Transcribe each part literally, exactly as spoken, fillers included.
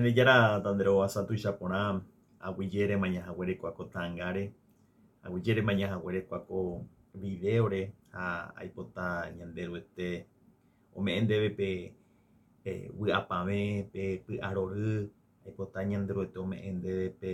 yára tandero asatu ichapórã aguyére mañahaguére kuáko ta'ãngáre, aguyére mañahaguére kuáko videore ha aipota ñande ryguete ome'ẽ ndéve pe eh, vy'apavẽ pe py'arory, aipota ñande ryguete ome'ẽ ndéve pe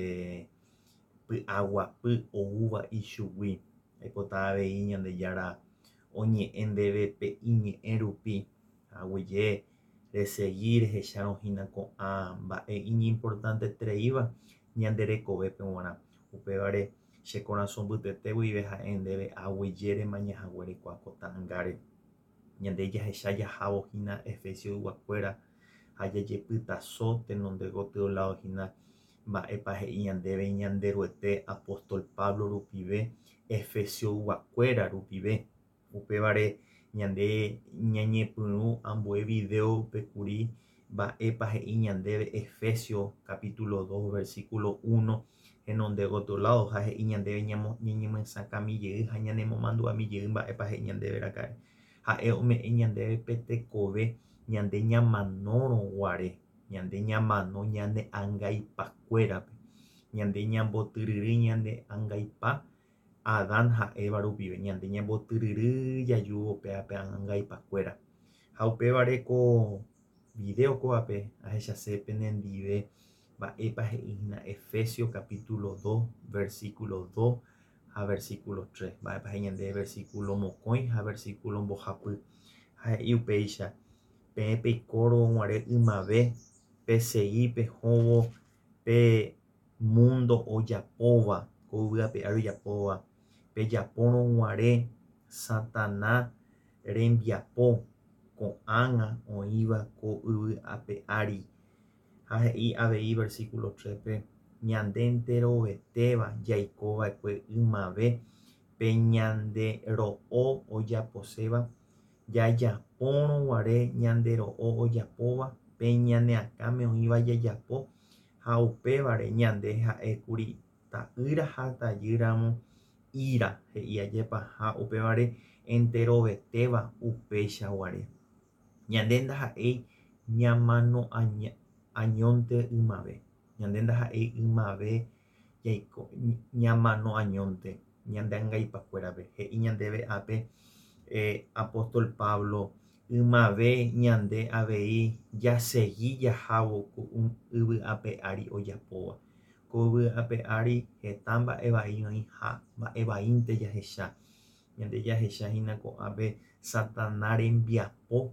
py'aguapy oúva ichugui, aipota avei Ñandejára oñe'ẽ ndéve pe iñe'ẽ rupi aguyje resegui rehecharõhína ko'ã mba'e iñimportantetereíva ñande rekovépe g̃uarã upévare che korazón mbytete guive ha'e ndéve aguyére mañahaguére kuáko ta'ãngáre ñande jahecha jahávohína Efesios yguakuéra ha jajepytaso tenonde gotyo ladohína mba'épa he'i ñandéve ñande ryguete apóstol Pablo rupive Efesios yguakuéra rupive upévare ñande ñañepyrũ ambue videopekuri mba'épa he'i ñandéve Efesios capítulo dos versículo uno henonde gotyo lado ha he'i ñandéve ñañemyasãkamijey ha ñanemomandu'amijey mba'épa he'i ñandéveraka'e ha'e ome'ẽ ñandéve pe tekove ñande ñamanórõguare ñande ñamano ñane ãngaipakuérape ñande ñambotyryry ñande ãngaipa Adán ha Eva rupive ñande ñambotyryry jajúvo pe ãngaipakuéra ha upévare ko video kóvape ahechase penendive mba'épa he'íhina Efesios capítulo dos versículo dos ha versículo tres mba'épa he'i ñande versículo mokõi ha versículo mbohapy ha he'i upéicha peẽ peikórõguare ymave pese'i pehõvo pe mundo ojapóva ko yvy'ape ári ojapóva pejapórõguare Satanás rembiapo ko'ág̃a oĩva ko yvy'ape ári ha he'i avei versículo tres pe ñande enterovetéva jaikova'ekue ymave pe ñande ro'o ojaposéva jajapórõguare ñande ro'o ojapóva pe ñaneakãme oĩva jajapo ha upévare ñande ha'ékuri ta'ýra ha tajýramo ira he'i ajépa ha upévare enterovetéva upéichaguare ñande ndaha'éi ñamano'añónte ymave ñande ndaha'éi ymave jaiko ñamano'añónte ñande ãngaipakuérape he'i ñandéve ápe eh, apóstol Pablo ymave ñande avei jasegui jahávo ku yvy'ápe ári ojapóva ko yvy'ápe ári heta mba'e vai oĩ ha mba'e vaínte jahecha ñande jahechahína ko'ápe Satanás rembiapo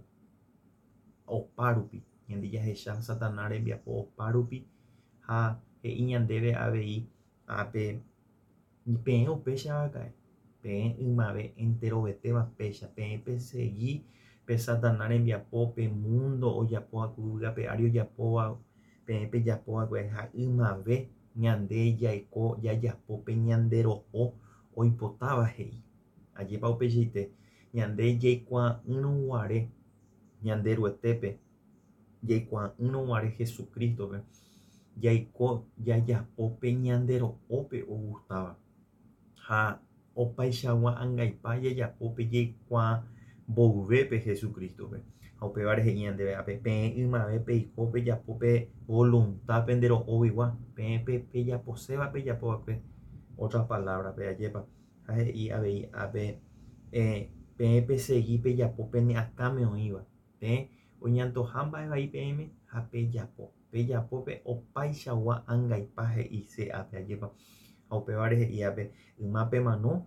opárupi ñande jahecha Satanás rembiapo opárupi ha he'i ñandéve avei ápe peẽ upéichavaka'e peẽ ymave enterovetéva péicha peẽ pesegui pe Satanás rembiapo pe mundo ojapóva ku yvy'ápe ári ojapóva peẽ pejapóvakue ha ymave ñande jaiko jajapo pe ñande ro'o oipotáva he'i ajépa upeichaite ñande jaikuaa'ỹrõguare ñande ryguetépe jaikuaa'ỹrõguare Jesucristope jaiko jajapo pe ñande ro'ópe ogutáva ha opaichagua ãngaipa jajapo pe jaikuaa mboyvépe Jesucristope ha upévare he'i ñandéve ápe peẽ ymave peiko pejapo pe voluntad pe nde ro'óvigua peẽ pejaposéva pejapóvakue otras palabras ajépa ha he'i avei ápe eh, peẽ pesegui pejapo pene'akãme oĩva peẽ oñantoha mba'e vai peẽme ha pejapo pejapo pe opaichagua ãngaipa he'i che ápe ajépa ha upévare he'i ápe yma pémano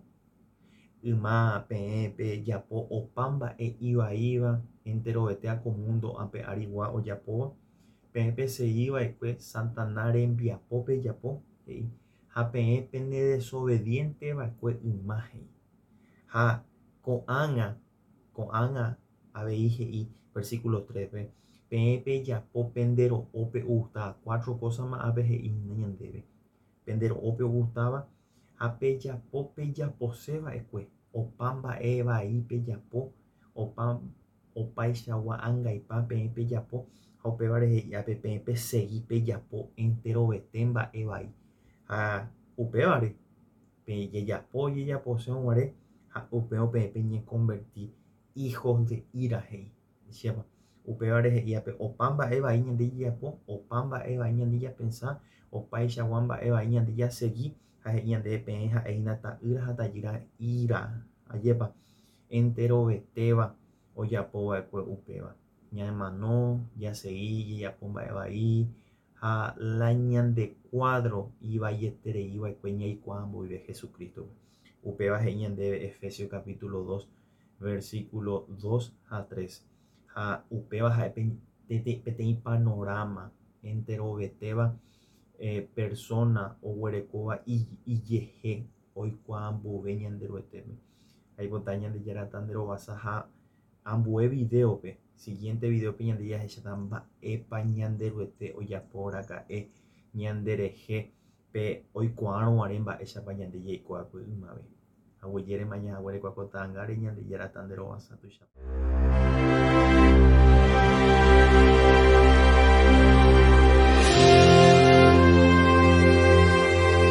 yma peẽ pejapo opa mba'e ivaíva enterovetéva ko mundo ápe árigua ojapóva peẽ pese'íva'ekue Satanás rembiapo pejapo he'i ha peẽ pene desobedienteva'ekue yma he'i ha ko'ág̃a ko'ág̃a avei he'i versículo tres pe peẽ pejapo pe nde ro'ópe ogutáva cuatro cosas ma'ápe he'íhina ñandéve pe nde ro'ópe ogutáva ha pejapo pejaposéva'ekue opa mba'e vai pejapo opa opaichagua ãngaipa peẽ pejapo ha upévare he'i ápe peẽ pesegui pejapo enterovete mba'e vai ha upévare peẽ jejapo jejaposéguare ha upéva peẽ peñeconvertir hijos de ira he'i chiapa upévare he'íape opa mba'e vai ñande jejapo, opa mba'e vai ñande japensa, opaichagua mba'e vai ñande jasegui ha he'i ñande peẽ ha'éhina ta'ýra ha tajýra íra ajépa enterovetéva ojapova'ekue upéva ñamano, jasei, jejapo mba'e vai ha la ñande cuadro ivaietereiva'ekue ñaikuaa mboyve Jesucristo. Upéva he'i ñandéve Efesios capítulo dos versículo dos ha tres. Ha upéva ha'e peteĩ panorama enterovetéva eh, persona oguerekóva ijehe oikuaa mbove ñande roetépe. Aipota ñande jarata nde rovasa ha ambue videope, siguiente videope ñande jahecháta mba'épa ñande roete ojaporaka'e ñande rehe pe oikuaarõguare mba'éichapa ñande jaikuaakue ymave. Aguejérema ñahaguerekua kotãngáre ñande jarata nde rovasa tuichape.